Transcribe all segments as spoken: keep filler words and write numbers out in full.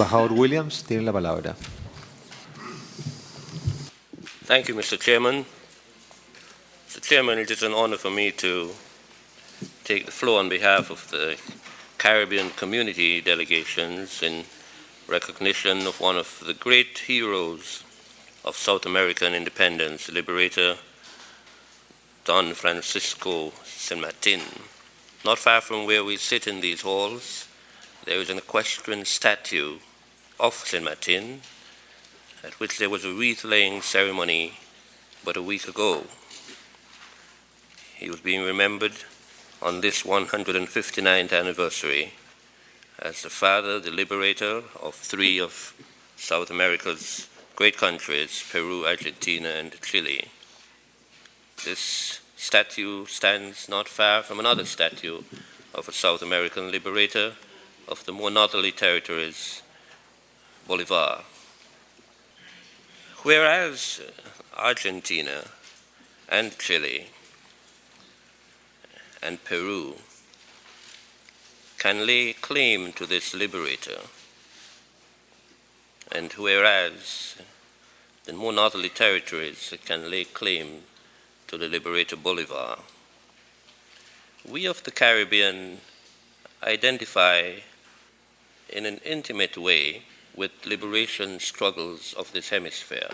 Embajador Williams, tiene la palabra. Thank you, Mister Chairman. Mister Chairman, it is an honor for me to take the floor on behalf of the Caribbean community delegations in recognition of one of the great heroes of South American independence, the liberator Don Francisco San Martin. Not far from where we sit in these halls, there is an equestrian statue of San Martin, at which there was a wreath-laying ceremony but a week ago. He was being remembered on this one hundred fifty-ninth anniversary as the father, the liberator of three of South America's great countries, Peru, Argentina, and Chile. This statue stands not far from another statue of a South American liberator of the more northerly territories, Bolivar. Whereas Argentina and Chile and Peru can lay claim to this liberator, and whereas the more northerly territories can lay claim to the liberator Bolivar, we of the Caribbean identify in an intimate way with liberation struggles of this hemisphere.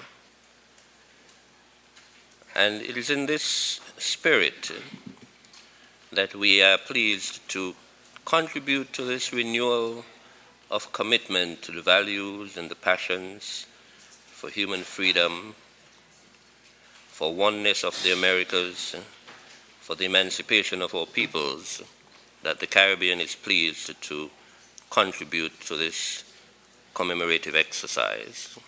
And it is in this spirit that we are pleased to contribute to this renewal of commitment to the values and the passions for human freedom, for oneness of the Americas, for the emancipation of our peoples, that the Caribbean is pleased to contribute to this commemorative exercise.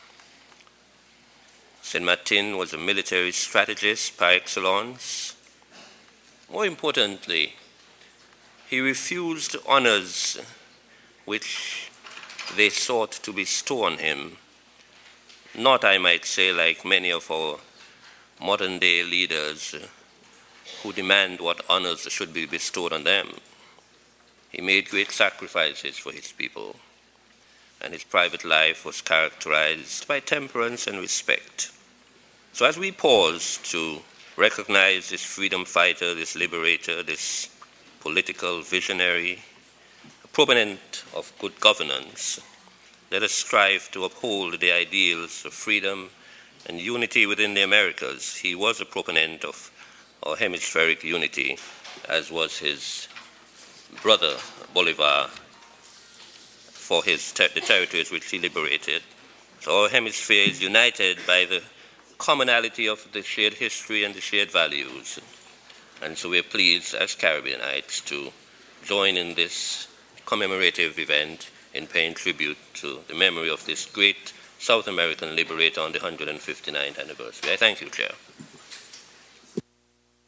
San Martin was a military strategist par excellence. More importantly, he refused honors which they sought to bestow on him, not, I might say, like many of our modern-day leaders who demand what honors should be bestowed on them. He made great sacrifices for his people, and his private life was characterized by temperance and respect. So as we pause to recognize this freedom fighter, this liberator, this political visionary, a proponent of good governance, let us strive to uphold the ideals of freedom and unity within the Americas. He was a proponent of our hemispheric unity, as was his brother Bolivar, for his ter- the territories which he liberated. So our hemisphere is united by the commonality of the shared history and the shared values. And so we're pleased as Caribbeanites to join in this commemorative event in paying tribute to the memory of this great South American liberator on the one hundred fifty-ninth anniversary. I thank you, Chair.